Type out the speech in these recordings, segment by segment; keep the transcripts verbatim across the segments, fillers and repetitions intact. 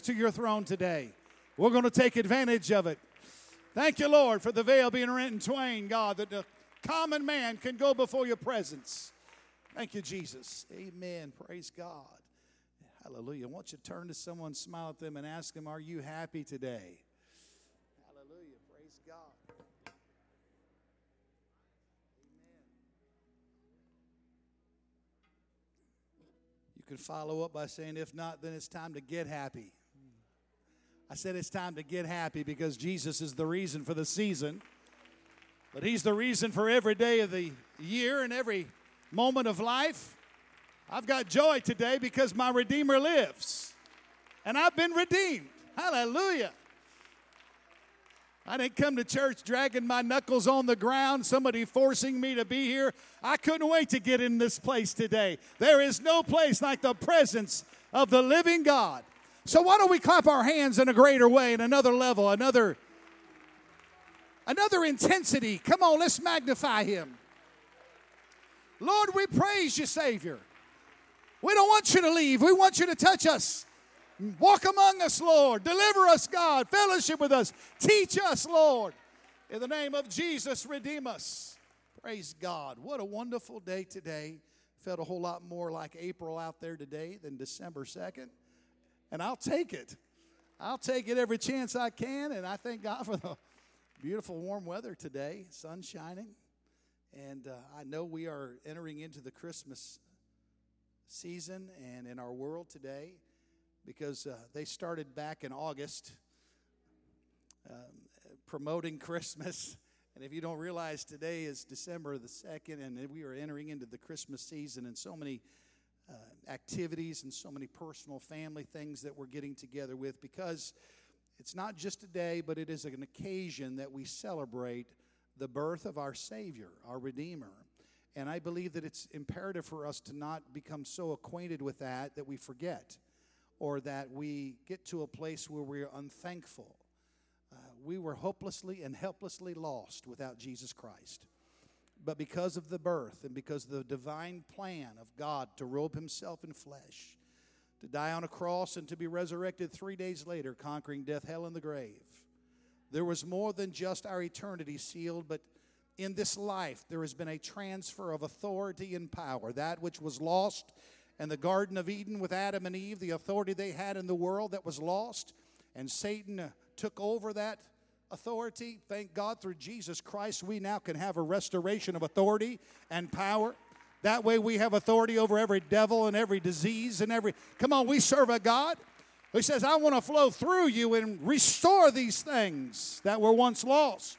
to your throne today. We're going to take advantage of it. Thank you, Lord, for the veil being rent in twain, God, that the common man can go before your presence. Thank you, Jesus. Amen. Praise God. Hallelujah. I want you to turn to someone, smile at them, and ask them, are you happy today? Hallelujah. Praise God. Amen. You can follow up by saying, if not, then it's time to get happy. I said it's time to get happy because Jesus is the reason for the season. But He's the reason for every day of the year and every moment of life. I've got joy today because my Redeemer lives. And I've been redeemed. Hallelujah. I didn't come to church dragging my knuckles on the ground, somebody forcing me to be here. I couldn't wait to get in this place today. There is no place like the presence of the living God. So why don't we clap our hands in a greater way, in another level, another, another intensity. Come on, let's magnify Him. Lord, we praise you, Savior. We don't want you to leave. We want you to touch us. Walk among us, Lord. Deliver us, God. Fellowship with us. Teach us, Lord. In the name of Jesus, redeem us. Praise God. What a wonderful day today. Felt a whole lot more like April out there today than December second. And I'll take it. I'll take it every chance I can. And I thank God for the beautiful warm weather today. Sun shining. And uh, I know we are entering into the Christmas season and in our world today because uh, they started back in August um, promoting Christmas. And if you don't realize, today is December the second, and we are entering into the Christmas season, and so many Uh, activities and so many personal family things that we're getting together with, because it's not just a day, but it is an occasion that we celebrate the birth of our Savior, our Redeemer. And I believe that it's imperative for us to not become so acquainted with that that we forget, or that we get to a place where we're unthankful. Uh, we were hopelessly and helplessly lost without Jesus Christ. But because of the birth and because of the divine plan of God to robe Himself in flesh, to die on a cross and to be resurrected three days later, conquering death, hell, and the grave, there was more than just our eternity sealed, but in this life there has been a transfer of authority and power. That which was lost in the Garden of Eden with Adam and Eve, the authority they had in the world that was lost, and Satan uh, took over that authority. Thank God through Jesus Christ we now can have a restoration of authority and power. That way we have authority over every devil and every disease and every... Come on, we serve a God who says, I want to flow through you and restore these things that were once lost.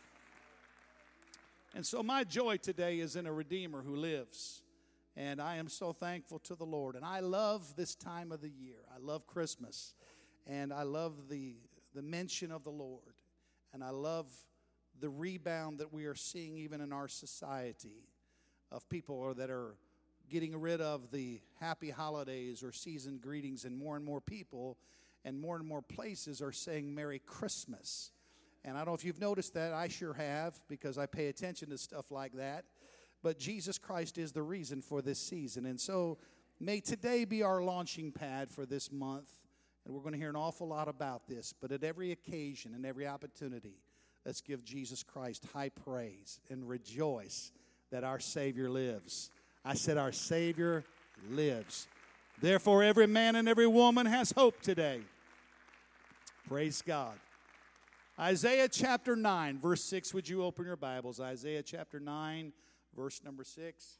And so my joy today is in a Redeemer who lives. And I am so thankful to the Lord. And I love this time of the year. I love Christmas. And I love the, the mention of the Lord. And I love the rebound that we are seeing even in our society of people that are getting rid of the happy holidays or season greetings, and more and more people and more and more places are saying Merry Christmas. And I don't know if you've noticed that. I sure have, because I pay attention to stuff like that. But Jesus Christ is the reason for this season. And so may today be our launching pad for this month. And we're going to hear an awful lot about this. But at every occasion and every opportunity, let's give Jesus Christ high praise and rejoice that our Savior lives. I said our Savior lives. Therefore, every man and every woman has hope today. Praise God. Isaiah chapter nine, verse six. Would you open your Bibles? Isaiah chapter nine, verse number six.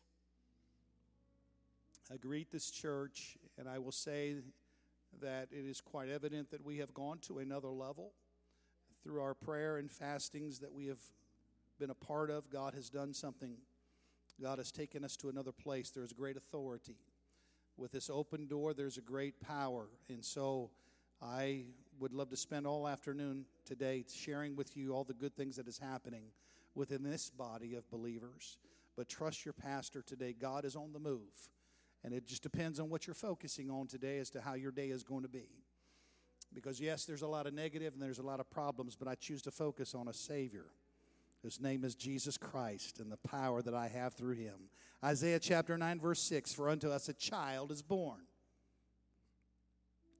I greet this church, and I will say that it is quite evident that we have gone to another level through our prayer and fastings that we have been a part of. God has done something. God has taken us to another place. There's great authority. With this open door, there's a great power. And so I would love to spend all afternoon today sharing with you all the good things that is happening within this body of believers. But trust your pastor today. God is on the move. And it just depends on what you're focusing on today as to how your day is going to be. Because, yes, there's a lot of negative and there's a lot of problems, but I choose to focus on a Savior whose name is Jesus Christ and the power that I have through Him. Isaiah chapter nine, verse six, for unto us a child is born.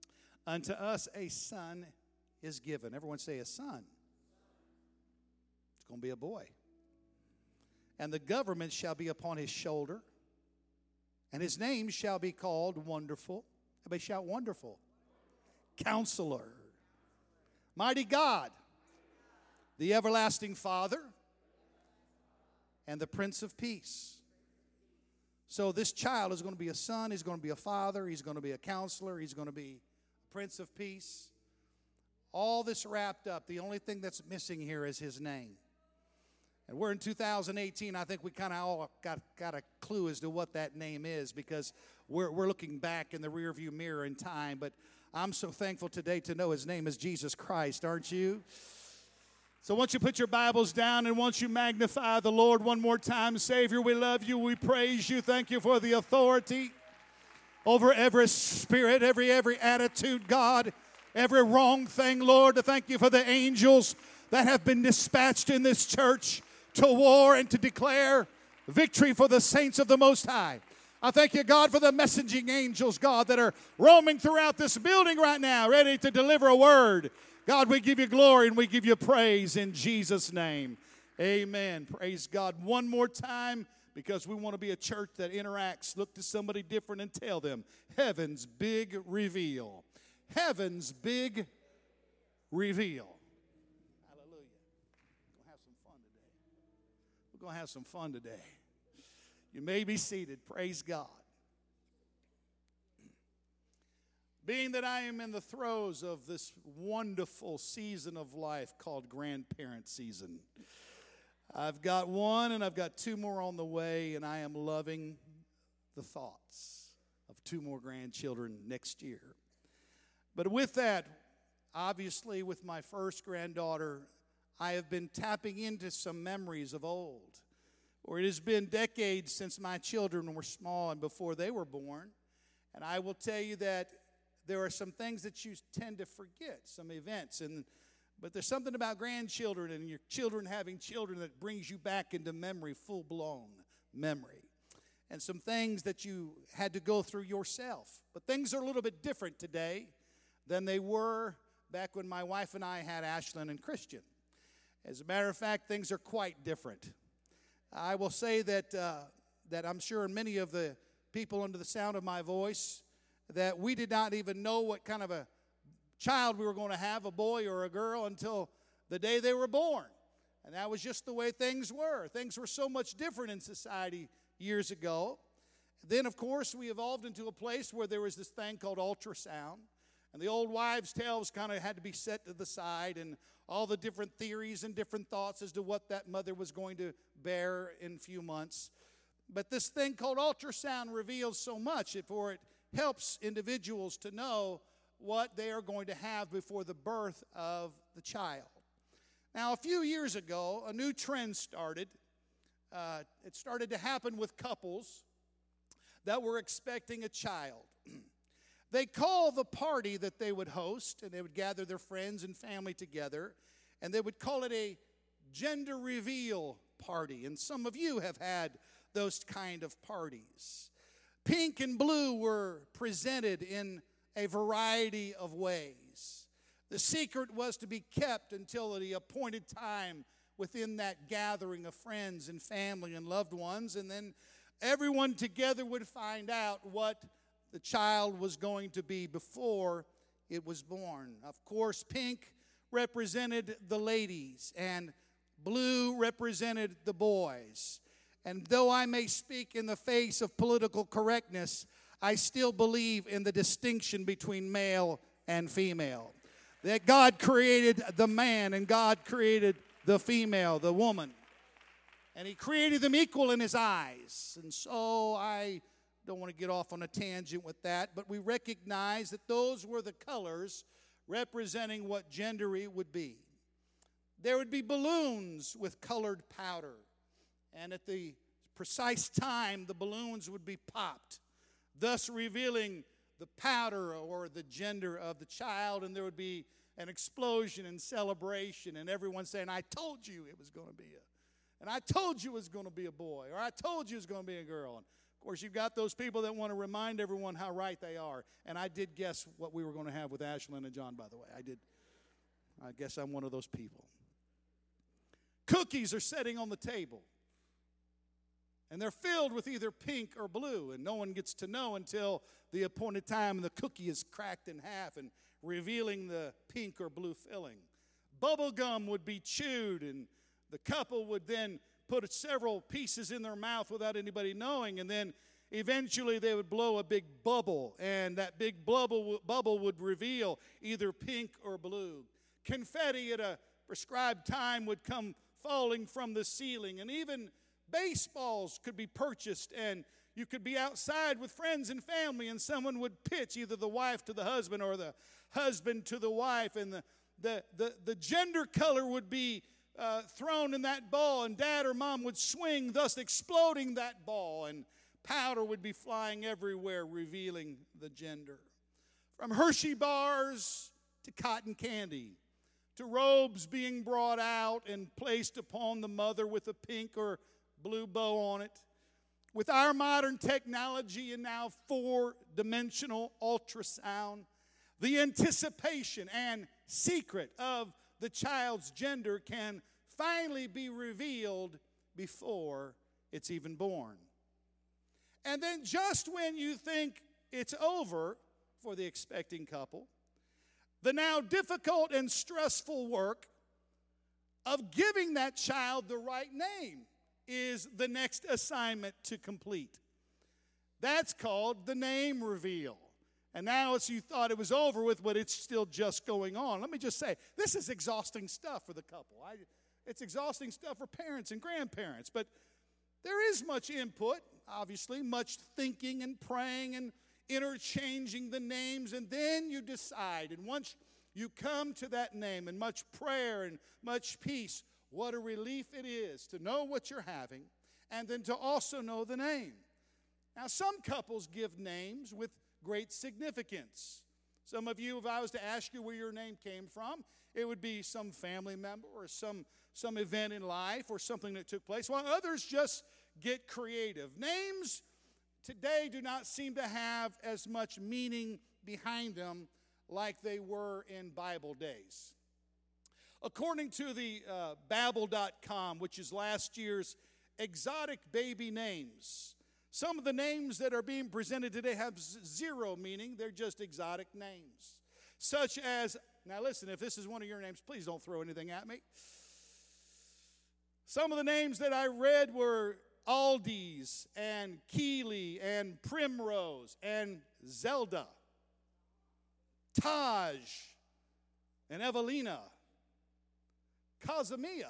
Unto us a son is given. Everyone say a son. It's going to be a boy. And the government shall be upon his shoulder, and his name shall be called Wonderful. Everybody shout Wonderful. Counselor. Mighty God. The everlasting Father. And the Prince of Peace. So this child is going to be a son. He's going to be a father. He's going to be a counselor. He's going to be a Prince of Peace. All this wrapped up. The only thing that's missing here is his name. And we're in two thousand eighteen. I think we kind of all got, got a clue as to what that name is, because we're, we're looking back in the rearview mirror in time. But I'm so thankful today to know his name is Jesus Christ, aren't you? So once you put your Bibles down and once you magnify the Lord one more time, Savior, we love you, we praise you, thank you for the authority over every spirit, every every attitude, God, every wrong thing, Lord. Thank you for the angels that have been dispatched in this church to war and to declare victory for the saints of the Most High. I thank you, God, for the messaging angels, God, that are roaming throughout this building right now, ready to deliver a word. God, we give you glory and we give you praise in Jesus' name. Amen. Praise God. One more time, because we want to be a church that interacts. Look to somebody different and tell them, heaven's big reveal. Heaven's big reveal. Hallelujah. We're going to have some fun today. We're going to have some fun today. You may be seated. Praise God. Being that I am in the throes of this wonderful season of life called grandparent season, I've got one and I've got two more on the way, and I am loving the thoughts of two more grandchildren next year. But with that, obviously with my first granddaughter, I have been tapping into some memories of old, or it has been decades since my children were small and before they were born. And I will tell you that there are some things that you tend to forget, some events. And but there's something about grandchildren and your children having children that brings you back into memory, full-blown memory. And some things that you had to go through yourself. But things are a little bit different today than they were back when my wife and I had Ashlyn and Christian. As a matter of fact, things are quite different. I will say that uh, that I'm sure many of the people under the sound of my voice, that we did not even know what kind of a child we were going to have, a boy or a girl, until the day they were born. And that was just the way things were. Things were so much different in society years ago. Then, of course, we evolved into a place where there was this thing called ultrasound. And the old wives' tales kind of had to be set to the side, and all the different theories and different thoughts as to what that mother was going to bear in a few months. But this thing called ultrasound reveals so much, for it helps individuals to know what they are going to have before the birth of the child. Now, a few years ago, a new trend started. Uh, it started to happen with couples that were expecting a child. They call the party that they would host, and they would gather their friends and family together, and they would call it a gender reveal party. And some of you have had those kind of parties. Pink and blue were presented in a variety of ways. The secret was to be kept until the appointed time within that gathering of friends and family and loved ones, and then everyone together would find out what the child was going to be before it was born. Of course, pink represented the ladies, and blue represented the boys. And though I may speak in the face of political correctness, I still believe in the distinction between male and female. That God created the man and God created the female, the woman. And He created them equal in His eyes. And so I don't want to get off on a tangent with that, but we recognize that those were the colors representing what gender would be. There would be balloons with colored powder, and at the precise time, the balloons would be popped, thus revealing the powder or the gender of the child, and there would be an explosion and celebration, and everyone saying, I told you it was going to be a, and I told you it was going to be a boy, or I told you it was going to be a girl. And of Of course, you've got those people that want to remind everyone how right they are. And I did guess what we were going to have with Ashlyn and John, by the way. I did. I guess I'm one of those people. Cookies are sitting on the table. And they're filled with either pink or blue. And no one gets to know until the appointed time and the cookie is cracked in half and revealing the pink or blue filling. Bubble gum would be chewed, and the couple would then put several pieces in their mouth without anybody knowing, and then eventually they would blow a big bubble, and that big bubble, bubble would reveal either pink or blue. Confetti at a prescribed time would come falling from the ceiling, and even baseballs could be purchased, and you could be outside with friends and family, and someone would pitch either the wife to the husband or the husband to the wife, and the, the, the, the gender color would be Uh, thrown in that ball, and dad or mom would swing, thus exploding that ball, and powder would be flying everywhere, revealing the gender. From Hershey bars to cotton candy, to robes being brought out and placed upon the mother with a pink or blue bow on it. With our modern technology and now four-dimensional ultrasound, the anticipation and secret of the child's gender can finally be revealed before it's even born. And then just when you think it's over for the expecting couple, the now difficult and stressful work of giving that child the right name is the next assignment to complete. That's called the name reveal. And now it's you thought it was over with, but it's still just going on. Let me just say, this is exhausting stuff for the couple. I, it's exhausting stuff for parents and grandparents. But there is much input, obviously, much thinking and praying and interchanging the names. And then you decide. And once you come to that name and much prayer and much peace, what a relief it is to know what you're having and then to also know the name. Now, some couples give names with great significance. Some of you, if I was to ask you where your name came from, it would be some family member or some, some event in life or something that took place, while others just get creative. Names today do not seem to have as much meaning behind them like they were in Bible days. According to the uh, Babbel dot com, which is last year's exotic baby names, some of the names that are being presented today have zero meaning. They're just exotic names. Such as, now listen, if this is one of your names, please don't throw anything at me. Some of the names that I read were Aldi's and Keeley and Primrose and Zelda, Taj and Evelina, Kazamia,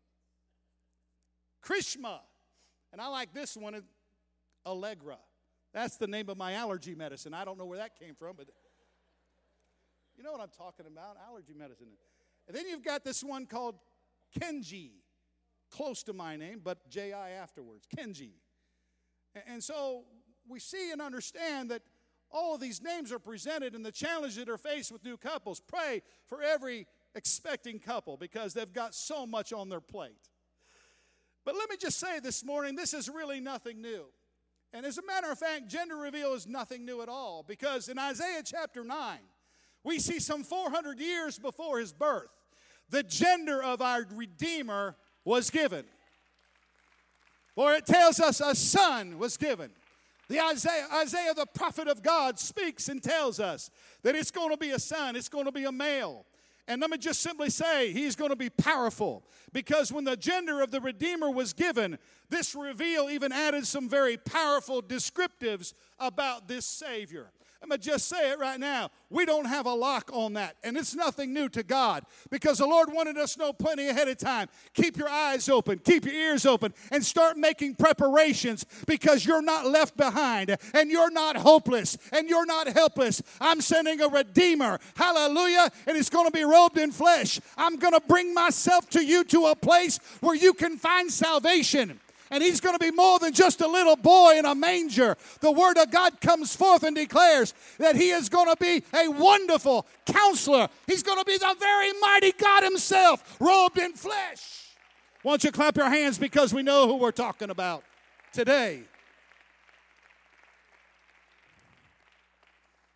Krishma, and I like this one, Allegra. That's the name of my allergy medicine. I don't know where that came from, but you know what I'm talking about, allergy medicine. And then you've got this one called Kenji, close to my name, but J I afterwards, Kenji. And so we see and understand that all of these names are presented and the challenge that are faced with new couples. Pray for every expecting couple because they've got so much on their plate. But let me just say this morning, this is really nothing new. And as a matter of fact, gender reveal is nothing new at all, because in Isaiah chapter nine, we see some four hundred years before his birth, the gender of our Redeemer was given. For it tells us a son was given. The Isaiah, Isaiah, the prophet of God, speaks and tells us that it's going to be a son, it's going to be a male. And let me just simply say, he's going to be powerful. Because when the gender of the Redeemer was given, this reveal even added some very powerful descriptives about this Savior. I'm going to just say it right now. We don't have a lock on that. And it's nothing new to God. Because the Lord wanted us to know plenty ahead of time. Keep your eyes open. Keep your ears open. And start making preparations. Because you're not left behind. And you're not hopeless. And you're not helpless. I'm sending a Redeemer. Hallelujah. And it's going to be robed in flesh. I'm going to bring myself to you to a place where you can find salvation. And he's going to be more than just a little boy in a manger. The word of God comes forth and declares that he is going to be a wonderful counselor. He's going to be the very mighty God himself, robed in flesh. Why don't you clap your hands because we know who we're talking about today.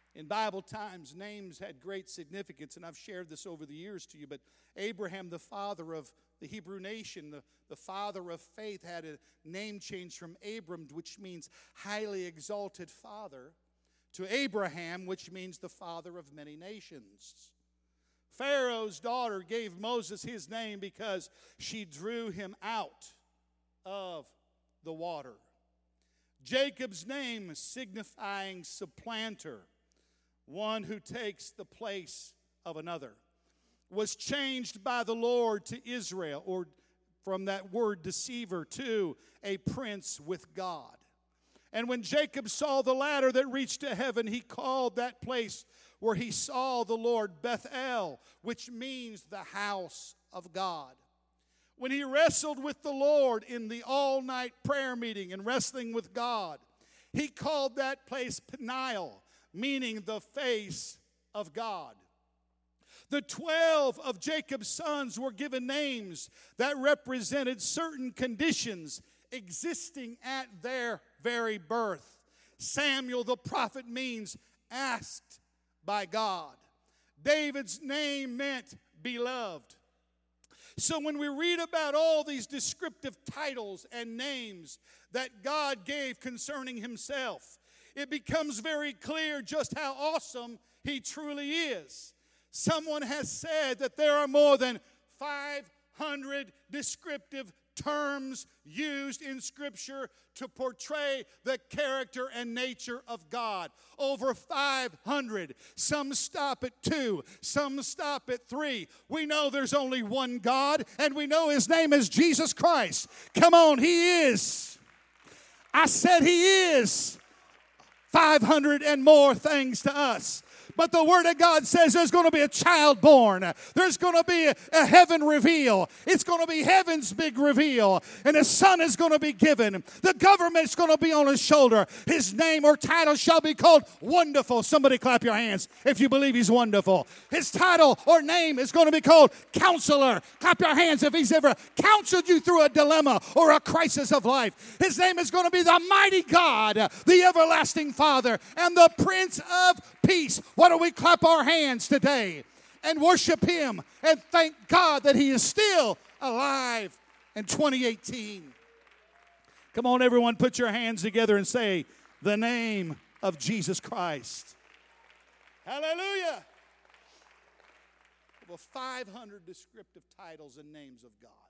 In Bible times, names had great significance, and I've shared this over the years to you, but Abraham, the father of the Hebrew nation, the, the father of faith, had a name change from Abram, which means highly exalted father, to Abraham, which means the father of many nations. Pharaoh's daughter gave Moses his name because she drew him out of the water. Jacob's name signifying supplanter, one who takes the place of another, was changed by the Lord to Israel, or from that word deceiver, to a prince with God. And when Jacob saw the ladder that reached to heaven, he called that place where he saw the Lord Bethel, which means the house of God. When he wrestled with the Lord in the all-night prayer meeting and wrestling with God, he called that place Peniel, meaning the face of God. The twelve of Jacob's sons were given names that represented certain conditions existing at their very birth. Samuel the prophet means asked by God. David's name meant beloved. So when we read about all these descriptive titles and names that God gave concerning himself, it becomes very clear just how awesome he truly is. Someone has said that there are more than five hundred descriptive terms used in Scripture to portray the character and nature of God. Over five hundred. Some stop at two. Some stop at three. We know there's only one God, and we know his name is Jesus Christ. Come on, he is. I said he is five hundred and more things to us. But the Word of God says there's going to be a child born. There's going to be a, a heaven reveal. It's going to be heaven's big reveal. And a son is going to be given. The government's going to be on his shoulder. His name or title shall be called Wonderful. Somebody clap your hands if you believe he's wonderful. His title or name is going to be called Counselor. Clap your hands if he's ever counseled you through a dilemma or a crisis of life. His name is going to be the Mighty God, the Everlasting Father, and the Prince of Peace. Why don't we clap our hands today and worship him and thank God that he is still alive in twenty eighteen. Come on, everyone, put your hands together and say, the name of Jesus Christ. Hallelujah. Over five hundred descriptive titles and names of God.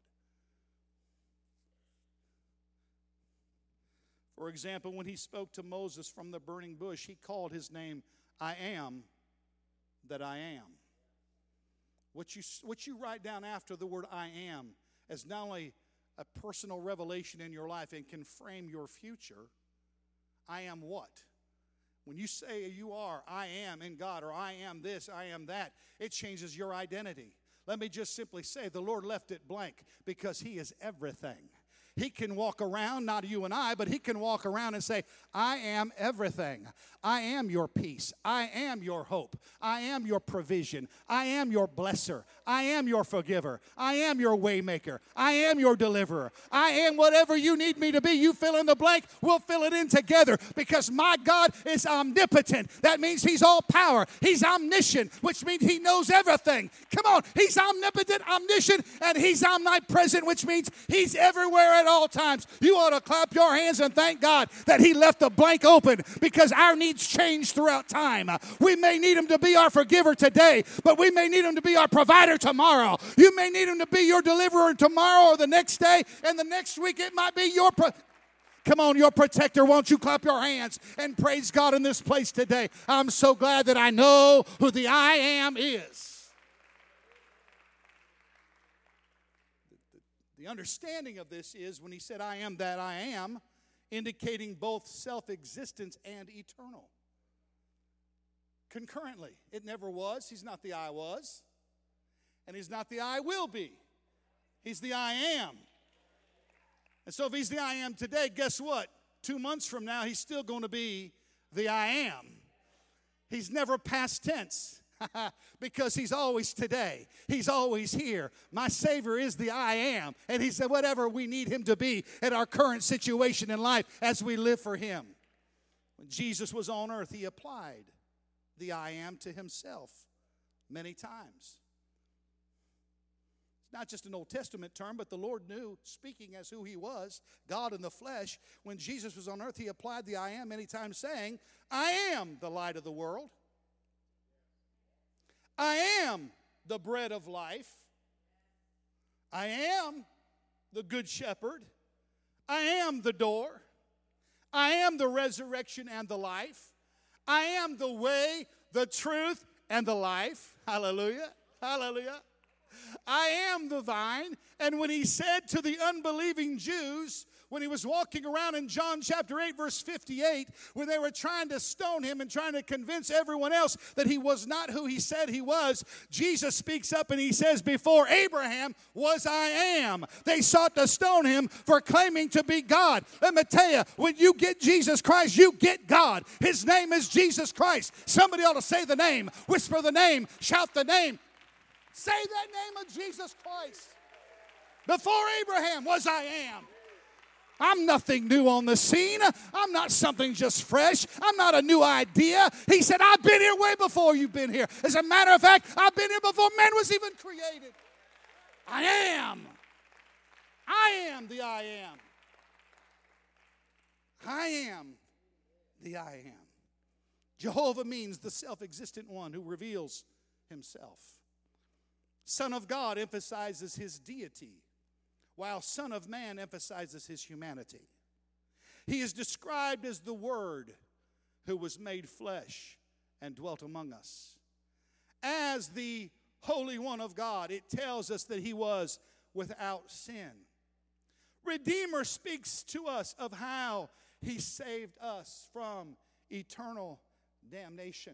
For example, when he spoke to Moses from the burning bush, he called his name I am that I am. What you, what you write down after the word I am as not only a personal revelation in your life and can frame your future, I am what? When you say you are, I am in God, or I am this, I am that, it changes your identity. Let me just simply say the Lord left it blank because he is everything. He can walk around, not you and I, but he can walk around and say, I am everything. I am your peace. I am your hope. I am your provision. I am your blesser. I am your forgiver. I am your waymaker. I am your deliverer. I am whatever you need me to be. You fill in the blank, we'll fill it in together because my God is omnipotent. That means he's all power. He's omniscient, which means he knows everything. Come on, he's omnipotent, omniscient, and he's omnipresent, which means he's everywhere at all times. You ought to clap your hands and thank God that he left the blank open because our needs change throughout time. We may need him to be our forgiver today, but we may need him to be our provider tomorrow. You may need him to be your deliverer tomorrow or the next day, and the next week it might be your pro- Come on, your protector. Won't you clap your hands and praise God in this place today? I'm so glad that I know who the I am is. The understanding of this is when he said, I am that I am, indicating both self-existence and eternal. Concurrently, it never was. He's not the I was. And he's not the I will be. He's the I am. And so if he's the I am today, guess what? Two months from now, he's still going to be the I am. He's never past tense. Because he's always today. He's always here. My Savior is the I am. And he said whatever we need him to be at our current situation in life as we live for him. When Jesus was on earth, he applied the I am to himself many times. It's not just an Old Testament term, but the Lord knew, speaking as who he was, God in the flesh. When Jesus was on earth, he applied the I am many times, saying, I am the light of the world. I am the bread of life. I am the good shepherd. I am the door. I am the resurrection and the life. I am the way, the truth, and the life. Hallelujah. Hallelujah. I am the vine. And when he said to the unbelieving Jews, when he was walking around in John chapter eight, verse fifty-eight, when they were trying to stone him and trying to convince everyone else that he was not who he said he was, Jesus speaks up and he says, before Abraham was I am. They sought to stone him for claiming to be God. Let me tell you, when you get Jesus Christ, you get God. His name is Jesus Christ. Somebody ought to say the name, whisper the name, shout the name. Say that name of Jesus Christ. Before Abraham was I am. I'm nothing new on the scene. I'm not something just fresh. I'm not a new idea. He said, I've been here way before you've been here. As a matter of fact, I've been here before man was even created. I am. I am the I am. I am the I am. Jehovah means the self-existent one who reveals himself. Son of God emphasizes his deity, while Son of Man emphasizes his humanity. He is described as the Word who was made flesh and dwelt among us. As the Holy One of God, it tells us that he was without sin. Redeemer speaks to us of how he saved us from eternal damnation.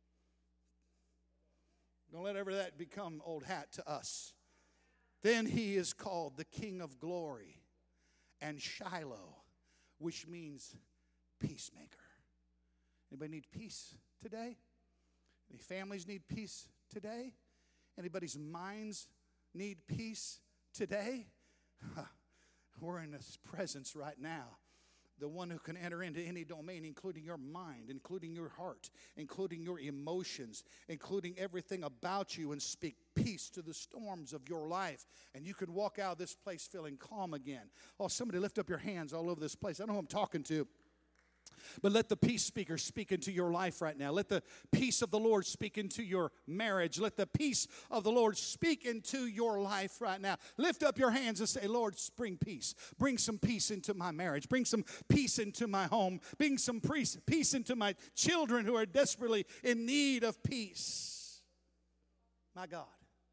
Don't let ever that become old hat to us. Then he is called the King of Glory and Shiloh, which means peacemaker. Anybody need peace today? Any families need peace today? Anybody's minds need peace today? We're in his presence right now. The one who can enter into any domain, including your mind, including your heart, including your emotions, including everything about you, and speak peace to the storms of your life. And you can walk out of this place feeling calm again. Oh, somebody lift up your hands all over this place. I don't know who I'm talking to. But let the peace speaker speak into your life right now. Let the peace of the Lord speak into your marriage. Let the peace of the Lord speak into your life right now. Lift up your hands and say, Lord, bring peace. Bring some peace into my marriage. Bring some peace into my home. Bring some peace, peace into my children who are desperately in need of peace. My God.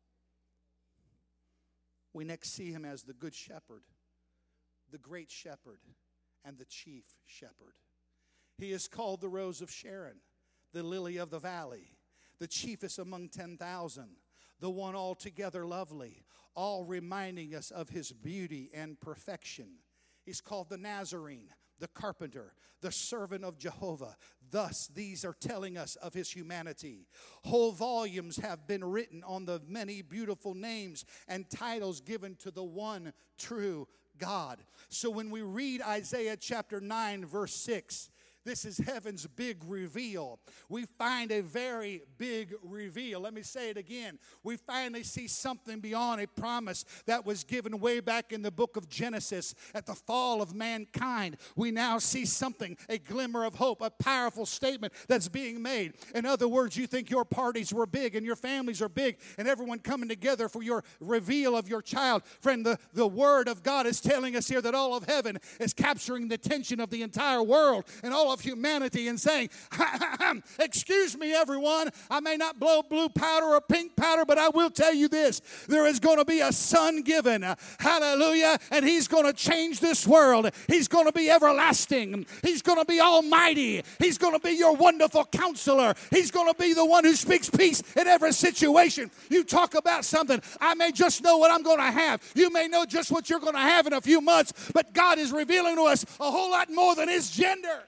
We next see him as the good shepherd, the great shepherd, and the chief shepherd. He is called the Rose of Sharon, the lily of the valley, the chiefest among ten thousand, the one altogether lovely, all reminding us of his beauty and perfection. He's called the Nazarene, the carpenter, the servant of Jehovah. Thus, these are telling us of his humanity. Whole volumes have been written on the many beautiful names and titles given to the one true God. So when we read Isaiah chapter nine, verse six, this is heaven's big reveal. We find a very big reveal. Let me say it again. We finally see something beyond a promise that was given way back in the book of Genesis at the fall of mankind. We now see something, a glimmer of hope, a powerful statement that's being made. In other words, you think your parties were big and your families are big and everyone coming together for your reveal of your child. Friend, the, the word of God is telling us here that all of heaven is capturing the attention of the entire world and all of humanity and saying, excuse me, everyone, I may not blow blue powder or pink powder, but I will tell you this, there is going to be a son given, hallelujah, and he's going to change this world. He's going to be everlasting. He's going to be almighty. He's going to be your wonderful counselor. He's going to be the one who speaks peace in every situation. You talk about something, I may just know what I'm going to have. You may know just what you're going to have in a few months, but God is revealing to us a whole lot more than his gender.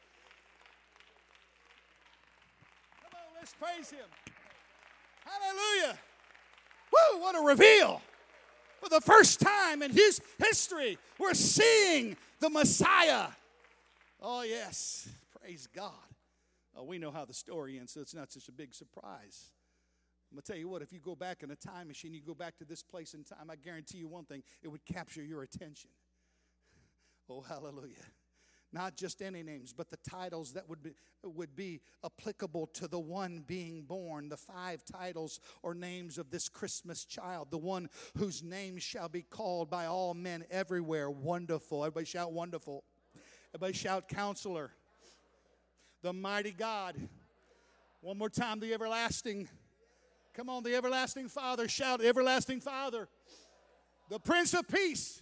Let's praise him. Hallelujah. Woo, what a reveal. For the first time in his history, we're seeing the Messiah. Oh, yes. Praise God. Uh, we know how the story ends, so it's not such a big surprise. I'm going to tell you what, if you go back in a time machine, you go back to this place in time, I guarantee you one thing, it would capture your attention. Oh, hallelujah. Not just any names, but the titles that would be, would be applicable to the one being born. The five titles or names of this Christmas child. The one whose name shall be called by all men everywhere. Wonderful. Everybody shout wonderful. Everybody shout Counselor. The mighty God. One more time, the everlasting. Come on, the everlasting Father. Shout, everlasting Father. The Prince of Peace.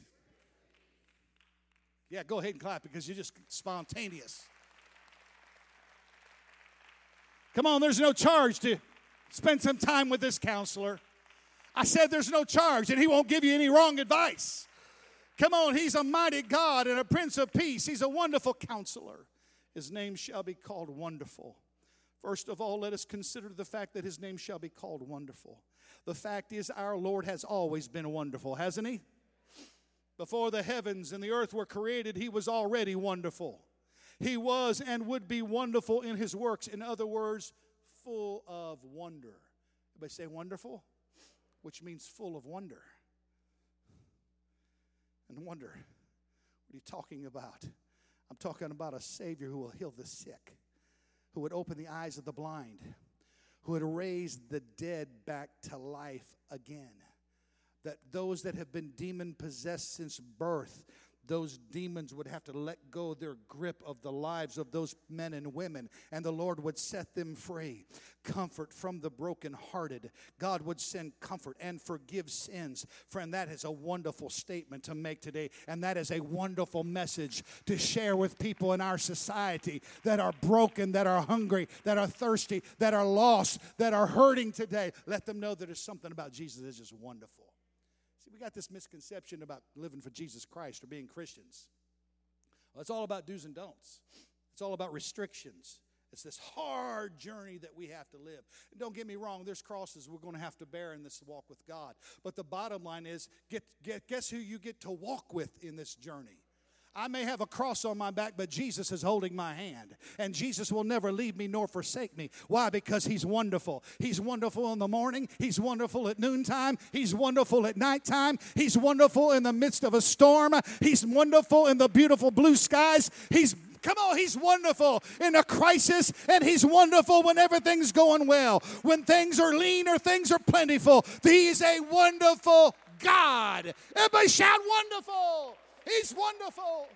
Yeah, go ahead and clap because you're just spontaneous. Come on, there's no charge to spend some time with this counselor. I said there's no charge, and he won't give you any wrong advice. Come on, he's a mighty God and a Prince of Peace. He's a wonderful counselor. His name shall be called Wonderful. First of all, let us consider the fact that his name shall be called Wonderful. The fact is, our Lord has always been wonderful, hasn't he? Before the heavens and the earth were created, he was already wonderful. He was and would be wonderful in his works. In other words, full of wonder. Everybody say wonderful, which means full of wonder. And wonder, what are you talking about? I'm talking about a Savior who will heal the sick, who would open the eyes of the blind, who would raise the dead back to life again. That those that have been demon-possessed since birth, those demons would have to let go their grip of the lives of those men and women, and the Lord would set them free. Comfort from the brokenhearted. God would send comfort and forgive sins. Friend, that is a wonderful statement to make today, and that is a wonderful message to share with people in our society that are broken, that are hungry, that are thirsty, that are lost, that are hurting today. Let them know that there's something about Jesus that's just wonderful. We got this misconception about living for Jesus Christ or being Christians. Well, it's all about do's and don'ts. It's all about restrictions. It's this hard journey that we have to live. And don't get me wrong, there's crosses we're going to have to bear in this walk with God. But the bottom line is, get, get, guess who you get to walk with in this journey? I may have a cross on my back, but Jesus is holding my hand. And Jesus will never leave me nor forsake me. Why? Because he's wonderful. He's wonderful in the morning. He's wonderful at noontime. He's wonderful at nighttime. He's wonderful in the midst of a storm. He's wonderful in the beautiful blue skies. He's Come on, he's wonderful in a crisis, and he's wonderful when everything's going well. When things are lean or things are plentiful, he's a wonderful God. Everybody shout wonderful. He's wonderful.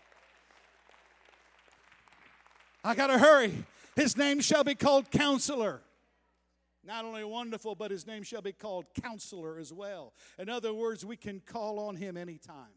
I got to hurry. His name shall be called Counselor. Not only wonderful, but his name shall be called Counselor as well. In other words, we can call on him anytime.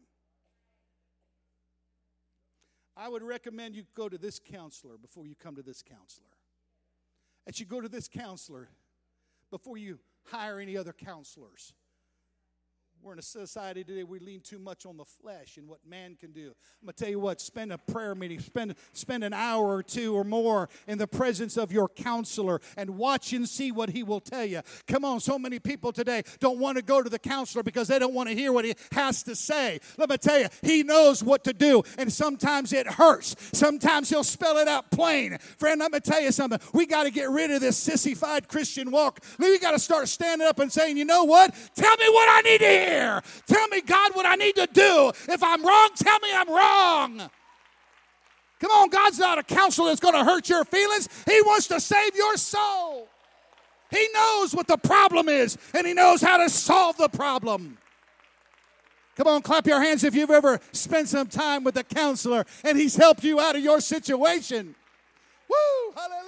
I would recommend you go to this counselor before you come to this counselor. That you go to this counselor before you hire any other counselors. We're in a society today, we lean too much on the flesh and what man can do. I'm going to tell you what, spend a prayer meeting, spend, spend an hour or two or more in the presence of your counselor and watch and see what he will tell you. Come on, so many people today don't want to go to the counselor because they don't want to hear what he has to say. Let me tell you, he knows what to do, and sometimes it hurts. Sometimes he'll spell it out plain. Friend, let me tell you something. We got to get rid of this sissified Christian walk. We got to start standing up and saying, you know what? Tell me what I need to hear. Tell me, God, what I need to do. If I'm wrong, tell me I'm wrong. Come on, God's not a counselor that's going to hurt your feelings. He wants to save your soul. He knows what the problem is, and he knows how to solve the problem. Come on, clap your hands if you've ever spent some time with a counselor and he's helped you out of your situation. Woo, hallelujah.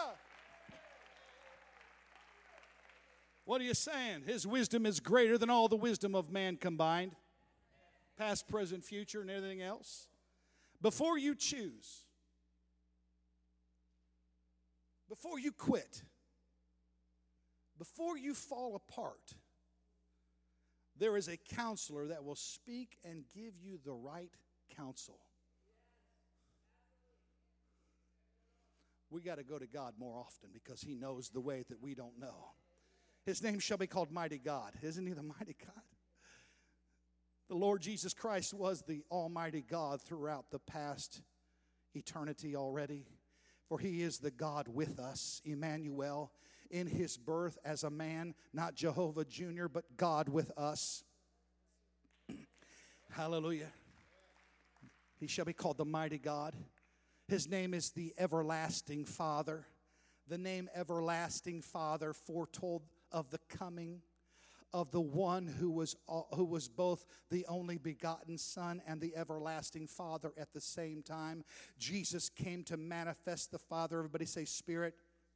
What are you saying? His wisdom is greater than all the wisdom of man combined. Past, present, future, and everything else. Before you choose, before you quit, before you fall apart, there is a counselor that will speak and give you the right counsel. We got to go to God more often because he knows the way that we don't know. His name shall be called Mighty God. Isn't he the mighty God? The Lord Jesus Christ was the almighty God throughout the past eternity already. For he is the God with us, Emmanuel, in his birth as a man, not Jehovah Junior, but God with us. Hallelujah. He shall be called the mighty God. His name is the everlasting Father. The name everlasting Father foretold of the coming of the one who was who was both the only begotten Son and the everlasting Father at the same time. Jesus came to manifest the Father. Everybody say Spirit.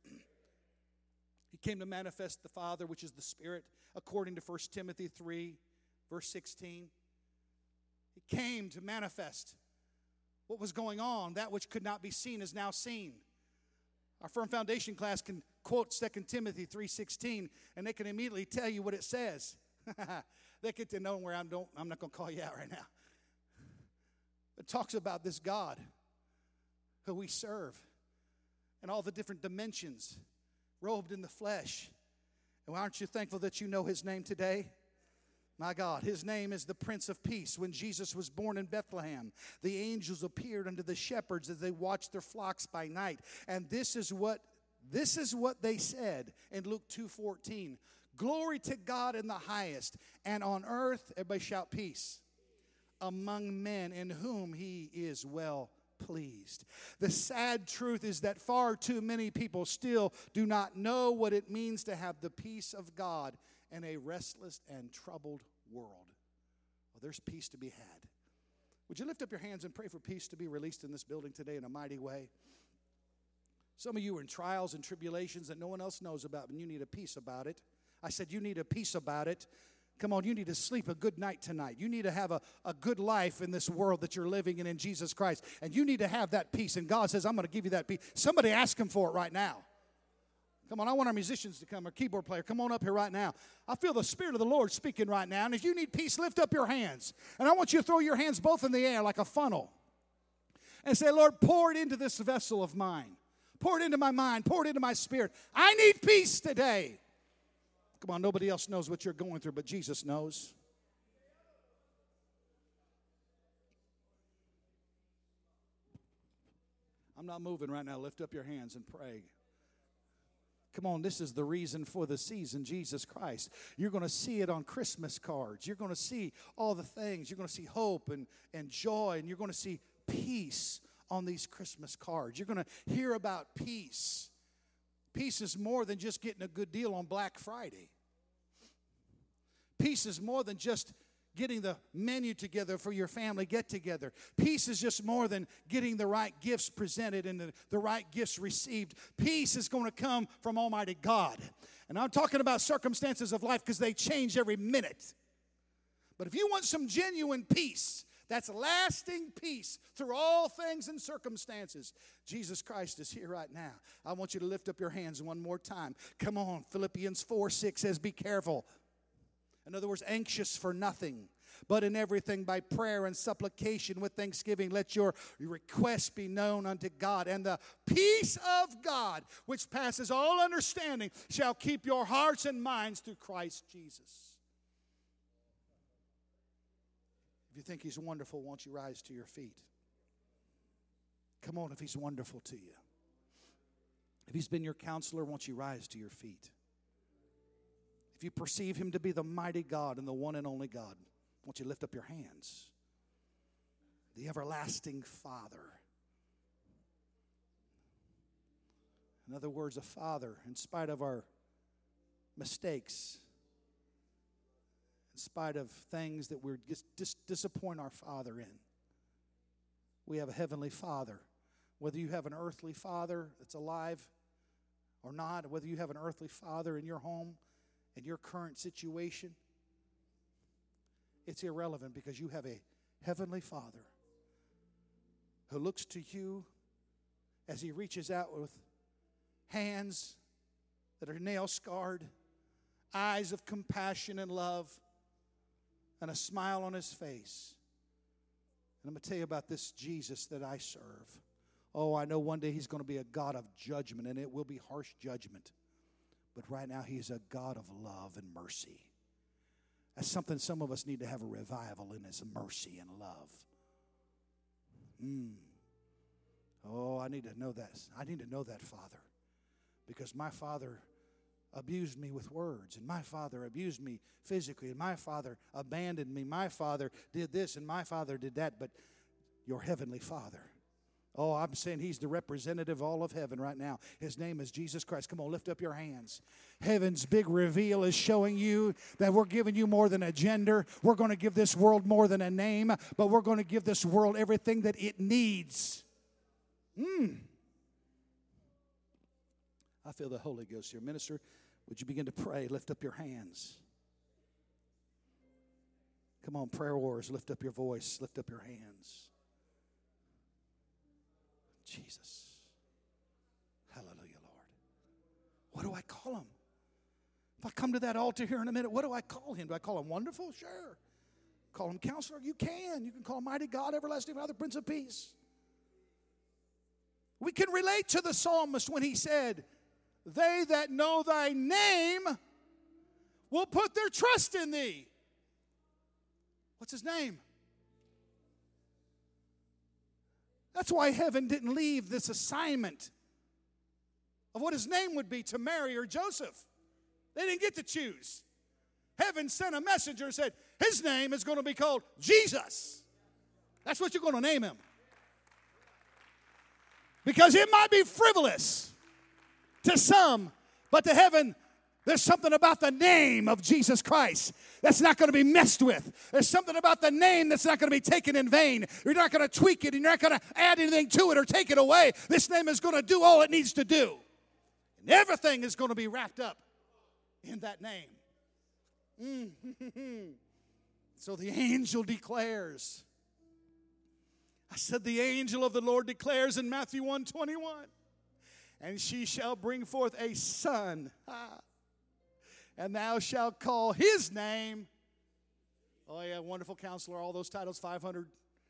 He came to manifest the Father, which is the Spirit, according to First Timothy three, verse sixteen. He came to manifest what was going on. That which could not be seen is now seen. Our Firm Foundation class can quote Second Timothy three sixteen, and they can immediately tell you what it says. They get to know where I'm, don't, I'm not going to call you out right now. It talks about this God who we serve and all the different dimensions robed in the flesh. And aren't you thankful that you know his name today? My God, his name is the Prince of Peace. When Jesus was born in Bethlehem, the angels appeared unto the shepherds as they watched their flocks by night. And this is what this is what they said in Luke two fourteen. Glory to God in the highest, and on earth, everybody shout peace, among men in whom he is well pleased. The sad truth is that far too many people still do not know what it means to have the peace of God in a restless and troubled world. Well, there's peace to be had. Would you lift up your hands and pray for peace to be released in this building today in a mighty way? Some of you are in trials and tribulations that no one else knows about, and you need a peace about it. I said you need a peace about it. Come on, you need to sleep a good night tonight. You need to have a, a good life in this world that you're living in in Jesus Christ. And you need to have that peace. And God says, I'm going to give you that peace. Somebody ask him for it right now. Come on, I want our musicians to come, our keyboard player. Come on up here right now. I feel the Spirit of the Lord speaking right now. And if you need peace, lift up your hands. And I want you to throw your hands both in the air like a funnel. And say, Lord, pour it into this vessel of mine. Pour it into my mind. Pour it into my spirit. I need peace today. Come on, nobody else knows what you're going through, but Jesus knows. I'm not moving right now. Lift up your hands and pray. Come on, this is the reason for the season, Jesus Christ. You're going to see it on Christmas cards. You're going to see all the things. You're going to see hope and, and joy, and you're going to see peace on these Christmas cards. You're going to hear about peace. Peace is more than just getting a good deal on Black Friday. Peace is more than just getting the menu together for your family get-together. Peace is just more than getting the right gifts presented and the, the right gifts received. Peace is going to come from Almighty God. And I'm talking about circumstances of life because they change every minute. But if you want some genuine peace, that's lasting peace through all things and circumstances, Jesus Christ is here right now. I want you to lift up your hands one more time. Come on, Philippians four six says, be careful. In other words, anxious for nothing, but in everything by prayer and supplication with thanksgiving, let your requests be known unto God. And the peace of God, which passes all understanding, shall keep your hearts and minds through Christ Jesus. If you think he's wonderful, won't you rise to your feet? Come on, if he's wonderful to you. If he's been your counselor, won't you rise to your feet? If you perceive him to be the mighty God and the one and only God, won't you lift up your hands? The everlasting Father. In other words, a father, in spite of our mistakes, in spite of things that we're dis- dis- disappoint our Father in, we have a heavenly Father. Whether you have an earthly father that's alive or not, whether you have an earthly father in your home, in your current situation, it's irrelevant because you have a heavenly Father who looks to you as he reaches out with hands that are nail-scarred, eyes of compassion and love, and a smile on his face. And I'm going to tell you about this Jesus that I serve. Oh, I know one day he's going to be a God of judgment, and it will be harsh judgment. But right now, he is a God of love and mercy. That's something some of us need to have a revival in, is mercy and love. Mm. Oh, I need to know that. I need to know that, Father, because my father abused me with words, and my father abused me physically, and my father abandoned me. My father did this, and my father did that, but your heavenly Father. Oh, I'm saying He's the representative of all of heaven right now. His name is Jesus Christ. Come on, lift up your hands. Heaven's big reveal is showing you that we're giving you more than a gender. We're going to give this world more than a name, but we're going to give this world everything that it needs. Mm. I feel the Holy Ghost here. Minister, would you begin to pray? Lift up your hands. Come on, prayer wars. Lift up your voice. Lift up your hands. Jesus. Hallelujah, Lord. What do I call him? If I come to that altar here in a minute, what do I call him? Do I call him wonderful? Sure. Call him counselor? You can. You can call him mighty God, everlasting Father, Prince of Peace. We can relate to the psalmist when he said, they that know thy name will put their trust in thee. What's his name? That's why heaven didn't leave this assignment of what his name would be to Mary or Joseph. They didn't get to choose. Heaven sent a messenger and said, his name is going to be called Jesus. That's what you're going to name him. Because it might be frivolous to some, but to heaven, there's something about the name of Jesus Christ that's not going to be messed with. There's something about the name that's not going to be taken in vain. You're not going to tweak it, and you're not going to add anything to it or take it away. This name is going to do all it needs to do. And everything is going to be wrapped up in that name. Mm-hmm. So the angel declares. I said the angel of the Lord declares in Matthew one twenty-one, and she shall bring forth a son. Ah. And thou shalt call his name. Oh, yeah, wonderful counselor, all those titles, five hundred.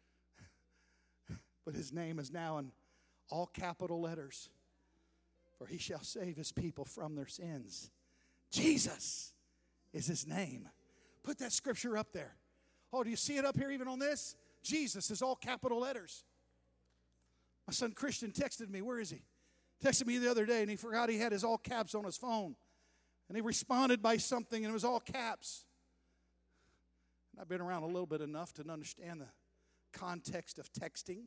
But his name is now in all capital letters. For he shall save his people from their sins. Jesus is his name. Put that scripture up there. Oh, do you see it up here even on this? Jesus is all capital letters. My son Christian texted me. Where is he? Texted me the other day, and he forgot he had his all caps on his phone. And he responded by something, and it was all caps. And I've been around a little bit enough to understand the context of texting.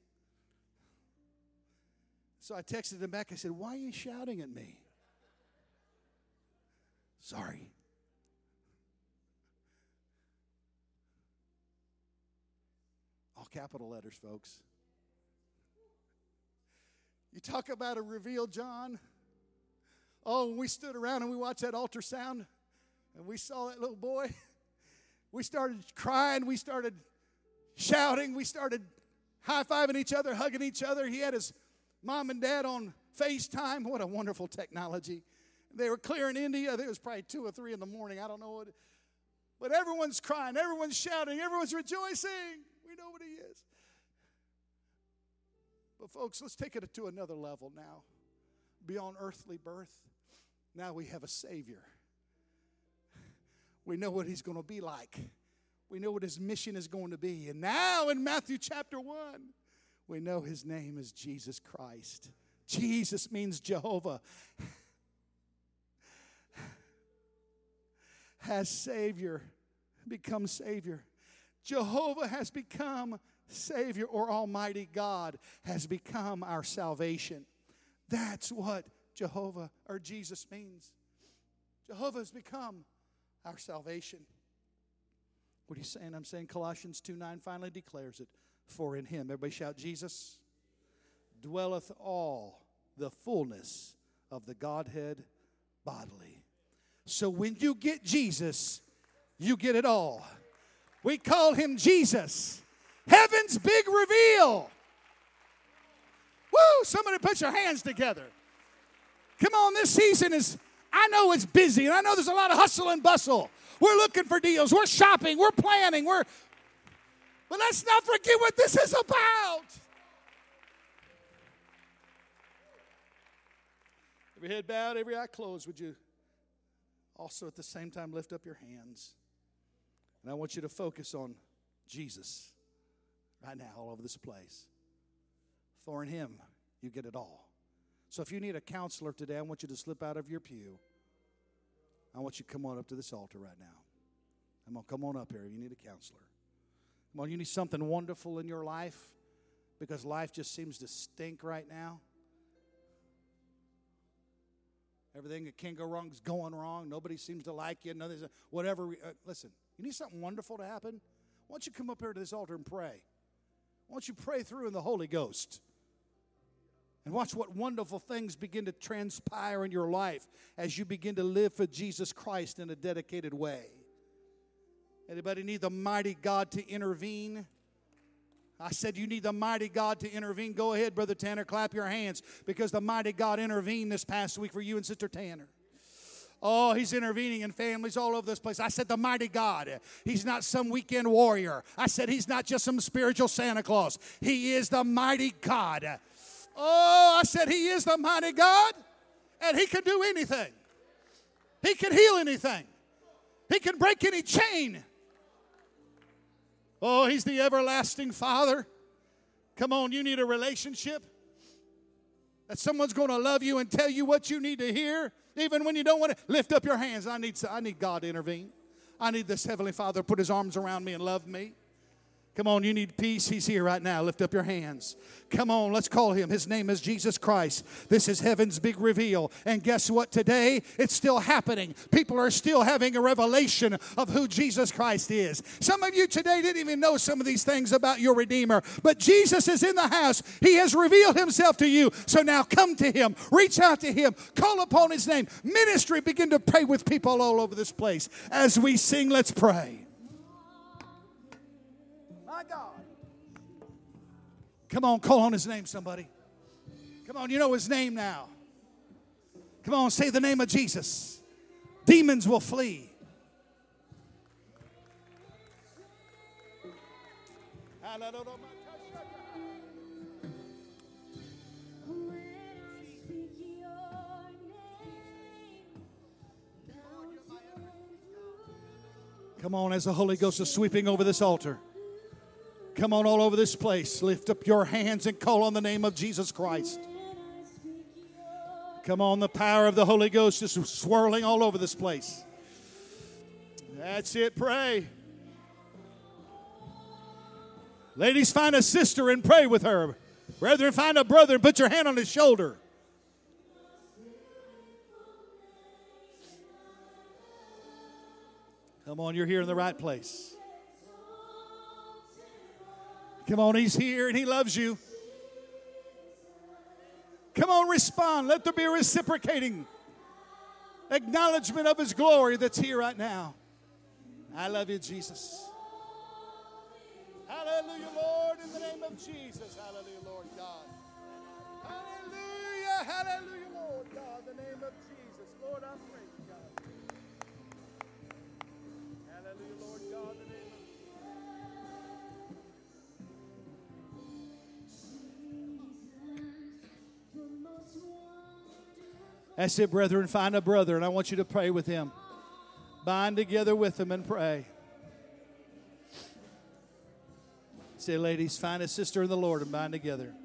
So I texted him back. I said, why are you shouting at me? Sorry. All capital letters, folks. You talk about a revealed John. Oh, when we stood around and we watched that ultrasound and we saw that little boy, we started crying, we started shouting, we started high-fiving each other, hugging each other. He had his mom and dad on FaceTime. What a wonderful technology. They were clear in India. I think it was probably two or three in the morning. I don't know what. But everyone's crying, everyone's shouting, everyone's rejoicing. We know what he is. But folks, let's take it to another level now. Beyond earthly birth, now we have a Savior. We know what he's going to be like. We know what his mission is going to be. And now in Matthew chapter one, we know his name is Jesus Christ. Jesus means Jehovah has Savior, become Savior. Jehovah has become Savior, or Almighty God has become our salvation. That's what Jehovah or Jesus means. Jehovah has become our salvation. What are you saying? I'm saying Colossians two nine finally declares it. For in him, everybody shout, Jesus, dwelleth all the fullness of the Godhead bodily. So when you get Jesus, you get it all. We call him Jesus. Heaven's big reveal. Woo! Somebody put your hands together. Come on, this season is, I know it's busy, and I know there's a lot of hustle and bustle. We're looking for deals. We're shopping. We're planning. We're, but let's not forget what this is about. Every head bowed, every eye closed. Would you also at the same time lift up your hands? And I want you to focus on Jesus right now all over this place. For in him You get it all. So if you need a counselor today, I want you to slip out of your pew. I want you to come on up to this altar right now. Come on, come on up here. You need a counselor. Come on, you need something wonderful in your life because life just seems to stink right now. Everything that can go wrong is going wrong. Nobody seems to like you. Nothing's, whatever. Uh, listen, you need something wonderful to happen? Why don't you come up here to this altar and pray? Why don't you pray through in the Holy Ghost? And watch what wonderful things begin to transpire in your life as you begin to live for Jesus Christ in a dedicated way. Anybody need the mighty God to intervene? I said you need the mighty God to intervene. Go ahead, Brother Tanner, clap your hands because the mighty God intervened this past week for you and Sister Tanner. Oh, he's intervening in families all over this place. I said the mighty God. He's not some weekend warrior. I said he's not just some spiritual Santa Claus. He is the mighty God. Oh, I said he is the mighty God, and he can do anything. He can heal anything. He can break any chain. Oh, he's the everlasting Father. Come on, you need a relationship that someone's going to love you and tell you what you need to hear, even when you don't want to. Lift up your hands. I need, I need God to intervene. I need this Heavenly Father to put his arms around me and love me. Come on, you need peace. He's here right now. Lift up your hands. Come on, let's call him. His name is Jesus Christ. This is heaven's big reveal. And guess what? Today, it's still happening. People are still having a revelation of who Jesus Christ is. Some of you today didn't even know some of these things about your Redeemer. But Jesus is in the house. He has revealed himself to you. So now come to him. Reach out to him. Call upon his name. Ministry, begin to pray with people all over this place. As we sing, let's pray. God. Come on, call on his name, somebody. Come on, you know his name now. Come on, say the name of Jesus. Demons will flee. Come on, as the Holy Ghost is sweeping over this altar. Come on, all over this place. Lift up your hands and call on the name of Jesus Christ. Come on, the power of the Holy Ghost is swirling all over this place. That's it, pray. Ladies, find a sister and pray with her. Brethren, find a brother and put your hand on his shoulder. Come on, you're here in the right place. Come on, he's here and he loves you. Come on, respond. Let there be a reciprocating acknowledgement of his glory that's here right now. I love you, Jesus. Hallelujah, Lord, in the name of Jesus. Hallelujah, Lord God. Hallelujah, hallelujah, Lord God, in the name of Jesus. Lord, I pray you, God. Hallelujah, Lord God, in the name of Jesus. That's it, brethren. Find a brother, and I want you to pray with him. Bind together with him and pray. Say, ladies, find a sister in the Lord and bind together.